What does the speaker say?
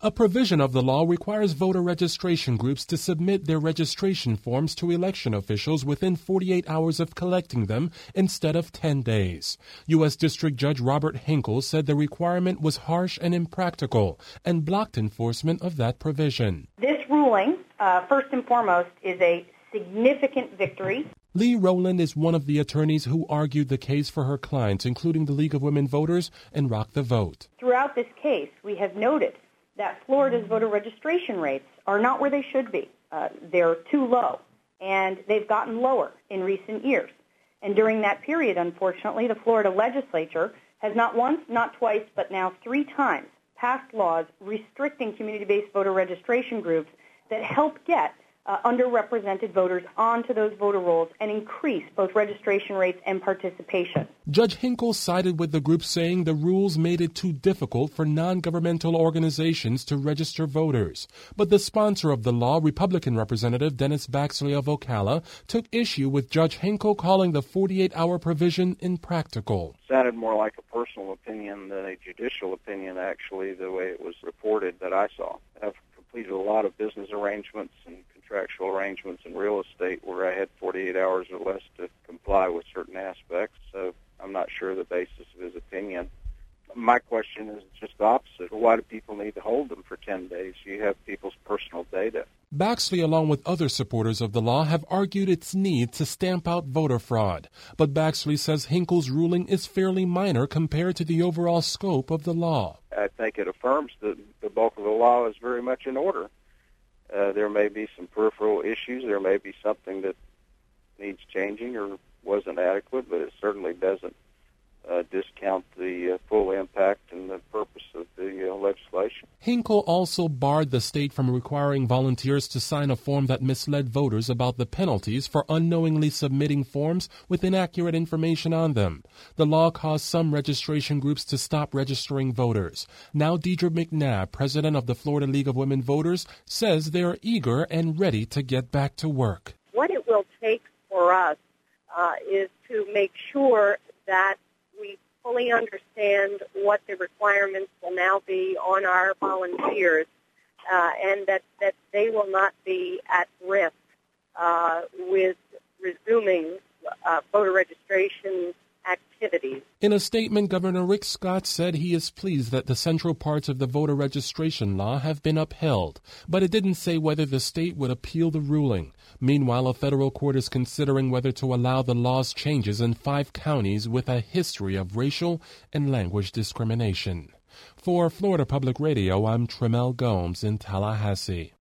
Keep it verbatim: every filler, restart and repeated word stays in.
A provision of the law requires voter registration groups to submit their registration forms to election officials within forty-eight hours of collecting them instead of ten days. U S District Judge Robert Hinkle said the requirement was harsh and impractical and blocked enforcement of that provision. This ruling, uh, first and foremost, is a significant victory. Lee Rowland is one of the attorneys who argued the case for her clients, including the League of Women Voters and Rock the Vote. Throughout this case, we have noted that Florida's voter registration rates are not where they should be. Uh, they're too low, and they've gotten lower in recent years. And during that period, unfortunately, the Florida legislature has not once, not twice, but now three times passed laws restricting community-based voter registration groups that help get Uh, underrepresented voters onto those voter rolls and increase both registration rates and participation. Judge Hinkle sided with the group, saying the rules made it too difficult for non-governmental organizations to register voters. But the sponsor of the law, Republican Representative Dennis Baxley of Ocala, took issue with Judge Hinkle, calling the forty-eight hour provision impractical. Sounded more like a personal opinion than a judicial opinion, actually, the way it was reported that I saw. I've completed a lot of business arrangements and contractual arrangements in real estate where I had forty-eight hours or less to comply with certain aspects, so I'm not sure the basis of his opinion. My question is just the opposite. Why do people need to hold them for ten days? You have people's personal data. Baxley, along with other supporters of the law, have argued its need to stamp out voter fraud. But Baxley says Hinkle's ruling is fairly minor compared to the overall scope of the law. I think it affirms that the bulk of the law is very much in order. Uh, there may be some peripheral issues. There may be something that needs changing or wasn't adequate, but it certainly doesn't uh, discount the uh, full impact and the purpose of the uh, legislation. Hinkle also barred the state from requiring volunteers to sign a form that misled voters about the penalties for unknowingly submitting forms with inaccurate information on them. The law caused some registration groups to stop registering voters. Now Deidre McNabb, president of the Florida League of Women Voters, says they are eager and ready to get back to work. What it will take for us uh, is to make sure that we fully understand what the requirements will now be on our volunteers uh, and that, that they will not be at risk uh, with resuming uh, voter registration activities. In a statement, Governor Rick Scott said he is pleased that the central parts of the voter registration law have been upheld, but it didn't say whether the state would appeal the ruling. Meanwhile, a federal court is considering whether to allow the law's changes in five counties with a history of racial and language discrimination. For Florida Public Radio, I'm Tremel Gomes in Tallahassee.